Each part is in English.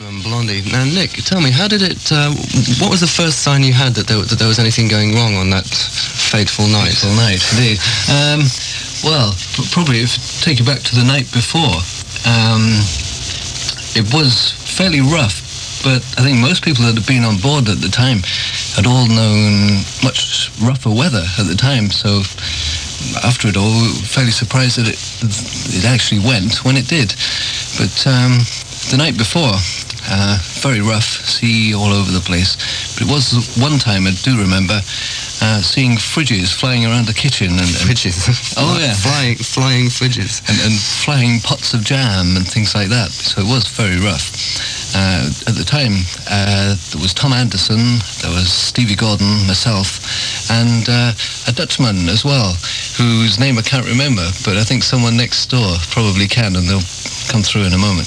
from Blondie. Now, Nick, tell me, how did it? What was the first sign you had that there was anything going wrong on that fateful night? Fateful night, indeed. Probably if take you back to the night before. It was fairly rough, but I think most people that had been on board at the time had all known much rougher weather at the time. So after it all, we were fairly surprised that it actually went when it did. But the night before, very rough, sea all over the place. But it was one time, I do remember, seeing fridges flying around the kitchen. And Fridges? Oh, yeah. Flying fridges. And flying pots of jam and things like that. So it was very rough. At the time, there was Tom Anderson, there was Stevie Gordon, myself, and a Dutchman as well, whose name I can't remember, but I think someone next door probably can, and they'll come through in a moment.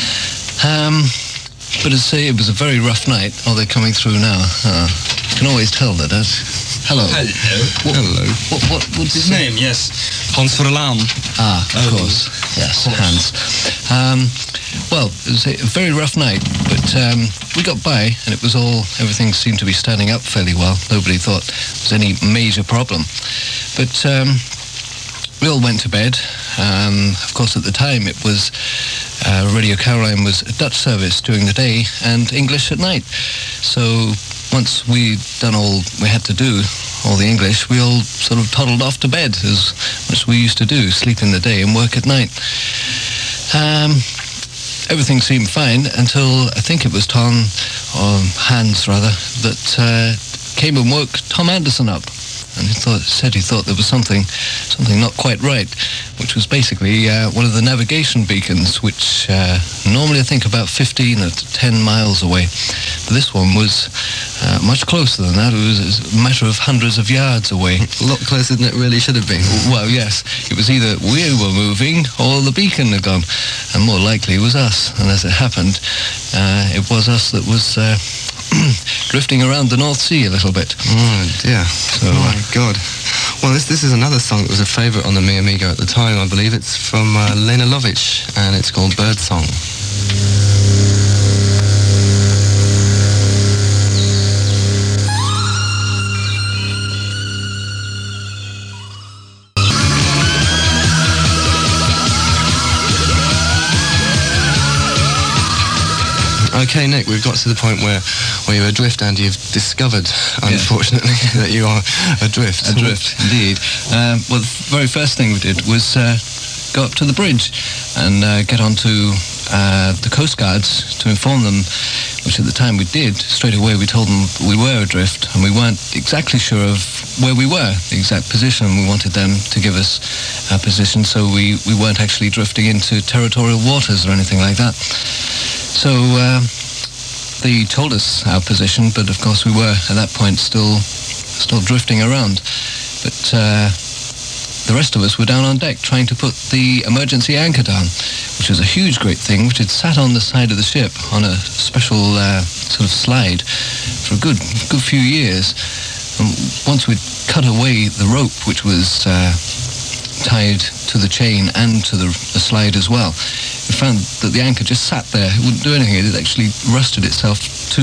But as I say, it was a very rough night. Oh, they're coming through now. You can always tell that. Hello. Hello. What's his name? Yes. Hans Verlaan. Of course. Yes, Hans. Well, it was a very rough night, but we got by, and everything seemed to be standing up fairly well. Nobody thought there was any major problem. But we all went to bed. Of course, at the time, it was Radio Caroline was a Dutch service during the day and English at night. So once we'd done all we had to do, all the English, we all sort of toddled off to bed, as much as we used to do, sleep in the day and work at night. Everything seemed fine until I think it was Tom, or Hans rather, that came and woke Tom Anderson up. And he thought there was something not quite right, which was basically one of the navigation beacons, which normally I think about 15 or 10 miles away. But this one was much closer than that. It was a matter of hundreds of yards away. A lot closer than it really should have been. Well, yes. It was either we were moving or the beacon had gone. And more likely it was us. And as it happened, it was us that was drifting around the North Sea a little bit. Oh, dear. So, oh, my God. Well, this is another song that was a favourite on the Mi Amigo at the time, I believe. It's from Lena Lovitch, and it's called Birdsong. Okay, Nick, we've got to the point where you're adrift, and you've discovered, unfortunately, that you are adrift. Adrift, indeed. Well, the very first thing we did was go up to the bridge and get onto the Coast Guards to inform them, which at the time we did. Straight away we told them we were adrift, and we weren't exactly sure of where we were, the exact position. We wanted them to give us our position, so we weren't actually drifting into territorial waters or anything like that. So they told us our position, but of course we were at that point still drifting around. But the rest of us were down on deck trying to put the emergency anchor down, which was a huge, great thing, which had sat on the side of the ship on a special sort of slide for a good few years. And once we'd cut away the rope, which was tied to the chain and to the slide as well, we found that the anchor just sat there. It wouldn't do anything. It had actually rusted itself to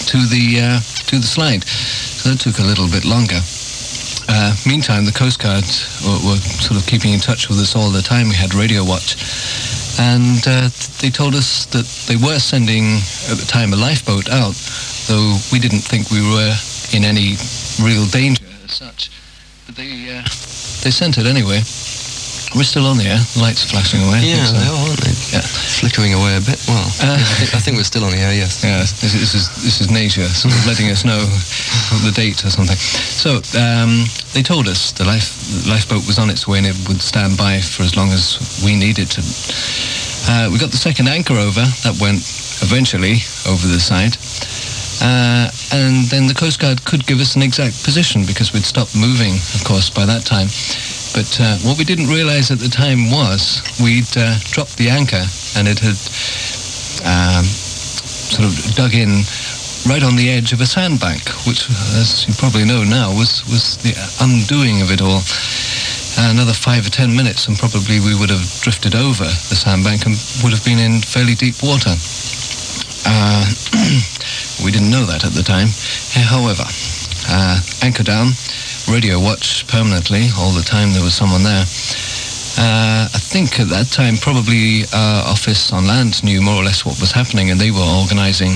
the slide. So that took a little bit longer. Meantime, the Coast Guard were sort of keeping in touch with us all the time. We had radio watch. And they told us that they were sending, at the time, a lifeboat out, though we didn't think we were in any real danger as such. But they sent it anyway. We're still on the air. The lights are flashing away. Yeah, so. they are, aren't they? Yeah. Flickering away a bit. Well, I think we're still on the air, yes. Yeah, this is nature sort of letting us know the date or something. So they told us the lifeboat was on its way and it would stand by for as long as we needed to. We got the second anchor over. That went eventually over the side. And then the Coast Guard could give us an exact position because we'd stopped moving, of course, by that time. But what we didn't realise at the time was we'd dropped the anchor, and it had sort of dug in right on the edge of a sandbank, which, as you probably know now, was the undoing of it all. Another 5 or 10 minutes, and probably we would have drifted over the sandbank and would have been in fairly deep water. that at the time. However, anchor down, radio watch permanently, all the time there was someone there. I think at that time probably our office on land knew more or less what was happening, and they were organising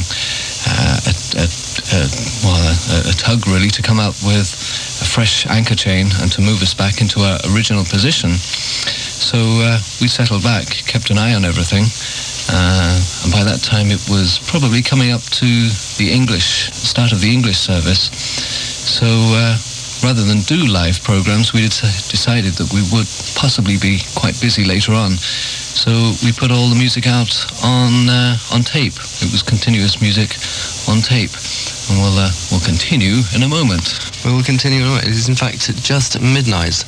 a tug really to come out with a fresh anchor chain and to move us back into our original position. So we settled back, kept an eye on everything, and by that time it was probably coming up to the start of the English service. So rather than do live programs, we decided that we would possibly be quite busy later on. So we put all the music out on tape. It was continuous music on tape. And we'll continue in a moment. We will continue. It is in fact just midnight.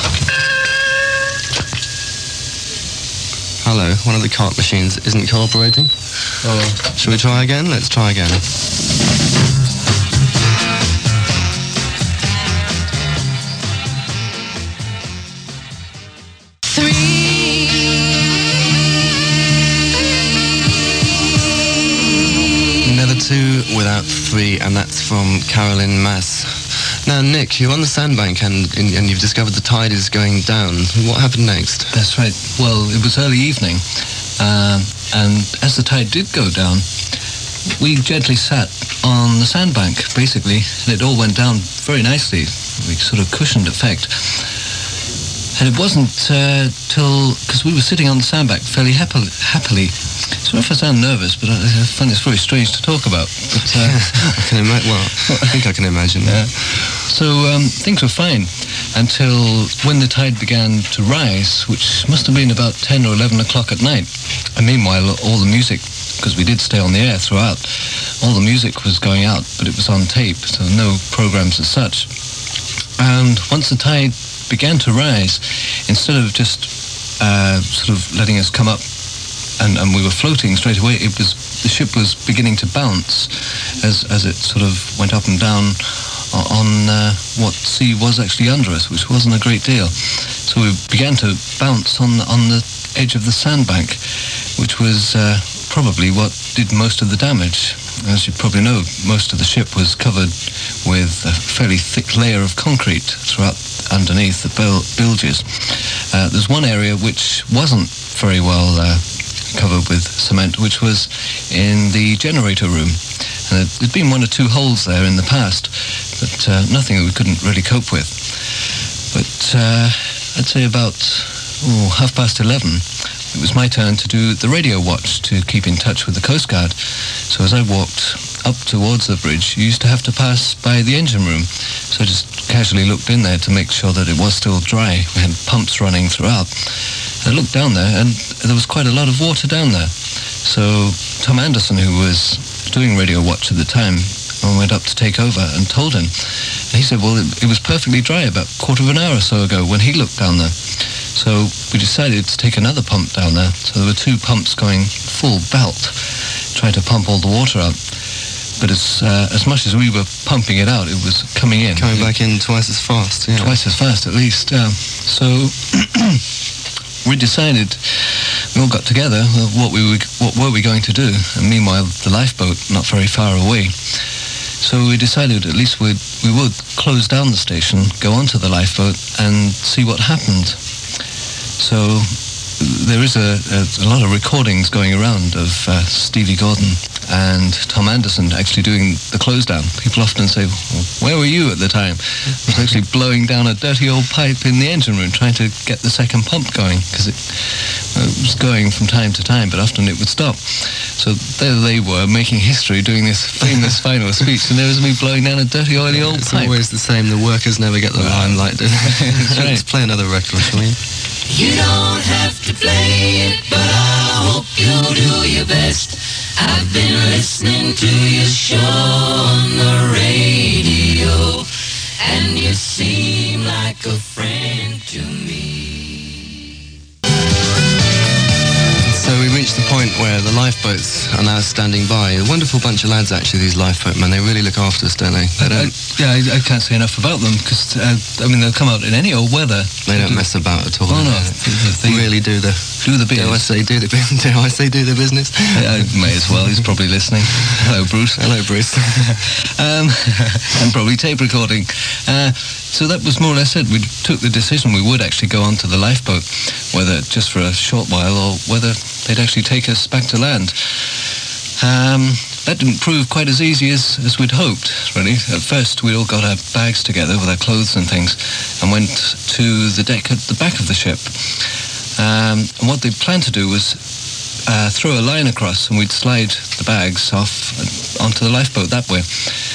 Hello, one of the cart machines isn't cooperating. Oh. Shall we try again? Let's try again. Never two without three, and that's from Carolyn Mass. Now, Nick, you're on the sandbank and you've discovered the tide is going down. What happened next? That's right. Well, it was early evening, and as the tide did go down, we gently sat on the sandbank, basically, and it all went down very nicely. We sort of cushioned effect. And it wasn't till, because we were sitting on the sandbank fairly happily. Sorry if I sound nervous, but I find this very strange to talk about. But, I can imagine. Well, I think I can imagine that. So things were fine until when the tide began to rise, which must have been about 10 or 11 o'clock at night. And meanwhile, all the music, because we did stay on the air throughout, all the music was going out, but it was on tape, so no programs as such. And once the tide began to rise, instead of just sort of letting us come up and we were floating straight away, the ship was beginning to bounce as it sort of went up and down on what sea was actually under us, which wasn't a great deal. So we began to bounce on the edge of the sandbank, which was probably what did most of the damage. As you probably know, most of the ship was covered with a fairly thick layer of concrete throughout underneath the bilges. There's one area which wasn't very well covered with cement, which was in the generator room. And there'd been one or two holes there in the past, but nothing that we couldn't really cope with. But I'd say about 11:30, it was my turn to do the radio watch to keep in touch with the Coast Guard. So as I walked up towards the bridge, you used to have to pass by the engine room. So I just casually looked in there to make sure that it was still dry. We had pumps running throughout. I looked down there, and there was quite a lot of water down there. So Tom Anderson, who was doing radio watch at the time, I went up to take over and told him. And he said, well, it was perfectly dry about a quarter of an hour or so ago when he looked down there. So we decided to take another pump down there. So there were two pumps going full belt, trying to pump all the water out. But as much as we were pumping it out, it was coming in. Coming back in twice as fast, yeah. Twice as fast, at least, yeah. So we decided, we all got together, what were we going to do? And meanwhile, the lifeboat not very far away. So we decided at least we would close down the station, go onto the lifeboat, and see what happened. So there is a lot of recordings going around of Stevie Gordon and Tom Anderson actually doing the close down. People often say, well, where were you at the time? I was actually blowing down a dirty old pipe in the engine room trying to get the second pump going, because it was going from time to time, but often it would stop. So there they were, making history, doing this famous final speech, and there was me blowing down a dirty, oily old pipe. It's always the same. The workers never get the limelight, do they? Right. Let's play another record, shall we? You don't have to play it, but I hope you'll do your best. I've been listening to your show on the radio, and you seem like a friend to me. So we reached the point where the lifeboats are now standing by. A wonderful bunch of lads, actually, these lifeboatmen. They really look after us, don't they? I can't say enough about them, because, they'll come out in any old weather. They don't mess about at all. Oh, no. They really do the biz. Dare I say do the business? I may as well. He's probably listening. Hello, Bruce. Hello, Bruce. And probably tape recording. So that was more or less it. We took the decision we would actually go onto the lifeboat, whether just for a short while or whether they'd actually take us back to land. That didn't prove quite as easy as we'd hoped, really. At first, we all got our bags together with our clothes and things and went to the deck at the back of the ship. And what they planned to do was throw a line across, and we'd slide the bags off onto the lifeboat that way.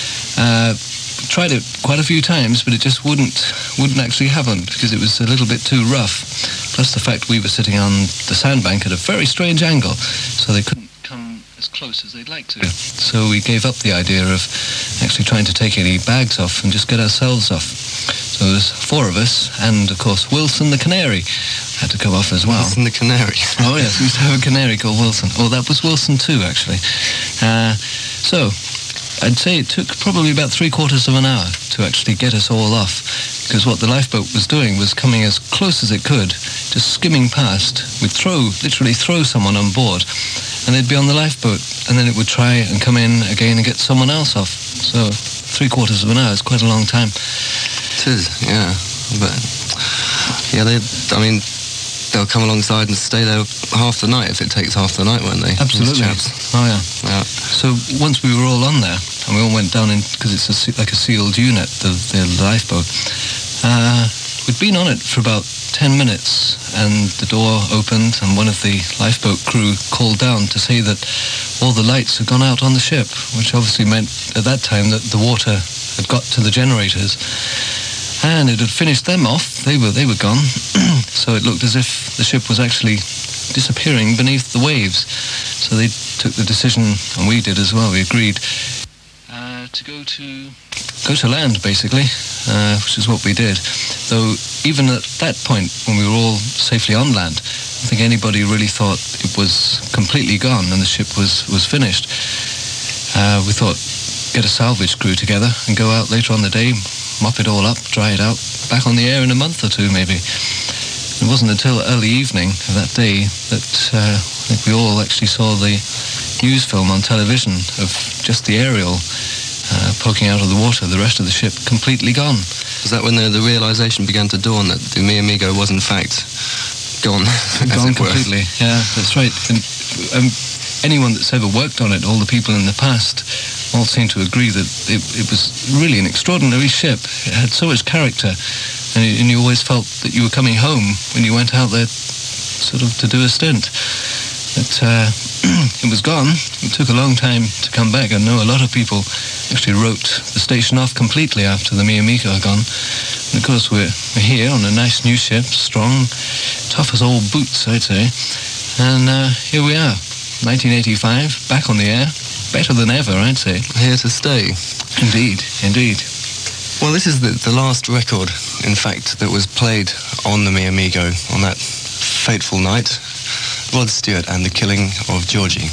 Tried it quite a few times, but it just wouldn't actually happen because it was a little bit too rough. Plus the fact we were sitting on the sandbank at a very strange angle, so they couldn't come as close as they'd like to. So we gave up the idea of actually trying to take any bags off and just get ourselves off. So there's 4 of us, and of course Wilson the canary had to come off as well. Wilson the canary. Oh yes, we used to have a canary called Wilson. Oh, that was Wilson too, actually. So I'd say it took probably about 3/4 of an hour to actually get us all off, because what the lifeboat was doing was coming as close as it could, just skimming past. We'd literally throw someone on board, and they'd be on the lifeboat, and then it would try and come in again and get someone else off. So 3/4 of an hour is quite a long time. It is, yeah. But yeah, they'll come alongside and stay there half the night if it takes half the night, won't they? Absolutely. Oh yeah. Yeah. So once we were all on there, and we all went down in, because it's like a sealed unit, the lifeboat. We'd been on it for about 10 minutes, and the door opened, and one of the lifeboat crew called down to say that all the lights had gone out on the ship, which obviously meant at that time that the water had got to the generators. And it had finished them off. They were gone. So it looked as if the ship was actually disappearing beneath the waves. So they took the decision, and we did as well. We agreed to go to land, basically, which is what we did. Though even at that point, when we were all safely on land, I think anybody really thought it was completely gone and the ship was finished. We thought, get a salvage crew together and go out later on the day, mop it all up, dry it out, back on the air in a month or two maybe. It wasn't until early evening of that day that I think we all actually saw the news film on television of just the aerial poking out of the water, the rest of the ship completely gone. Was that when the realisation began to dawn that the Mi Amigo was in fact gone? Gone completely, yeah, that's right. And anyone that's ever worked on it, all the people in the past, all seem to agree that it was really an extraordinary ship. It had so much character, and you always felt that you were coming home when you went out there sort of to do a stint. But it was gone. It took a long time to come back. I know a lot of people actually wrote the station off completely after the Mi Amigo had gone. And of course we're here on a nice new ship, strong, tough as old boots, I'd say. And here we are, 1985, back on the air. Better than ever, I'd say. Here to stay. Indeed, indeed. Well, this is the last record, in fact, that was played on the Mi Amigo on that fateful night. Rod Stewart and the Killing of Georgie.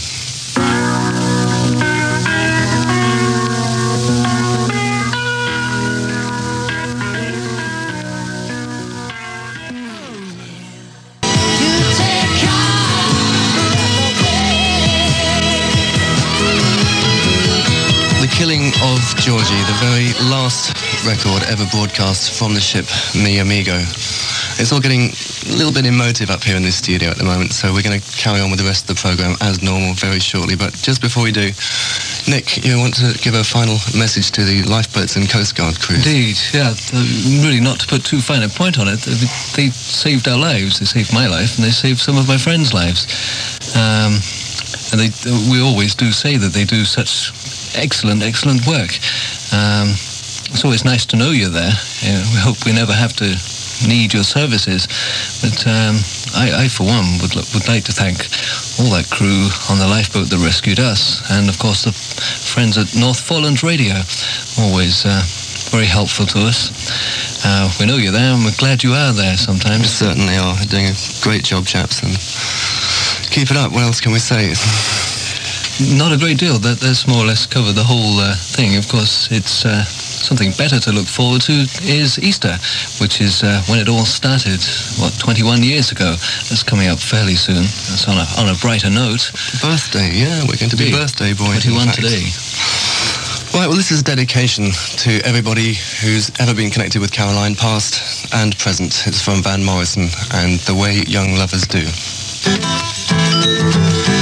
Killing of Georgie, the very last record ever broadcast from the ship Mi Amigo. It's all getting a little bit emotive up here in this studio at the moment, so we're going to carry on with the rest of the programme as normal very shortly. But just before we do, Nick, you want to give a final message to the lifeboats and Coast Guard crews? Indeed, yeah. Really, not to put too fine a point on it, they saved our lives. They saved my life, and they saved some of my friends' lives. And we always do say that they do such excellent work. It's always nice to know you're there. We hope we never have to need your services. But I for one, would like to thank all that crew on the lifeboat that rescued us, and of course the friends at North Foreland Radio, always very helpful to us. We know you're there, and we're glad you are there sometimes. We certainly are. Doing a great job, chaps. And Keep it up. What else can we say? Not a great deal. That's more or less covered the whole thing. Of course, it's something better to look forward to is Easter, which is when it all started, 21 years ago. That's coming up fairly soon. That's on a brighter note. Birthday, yeah, we're going to be birthday boys. 21 today. Right, well, this is a dedication to everybody who's ever been connected with Caroline, past and present. It's from Van Morrison and The Way Young Lovers Do.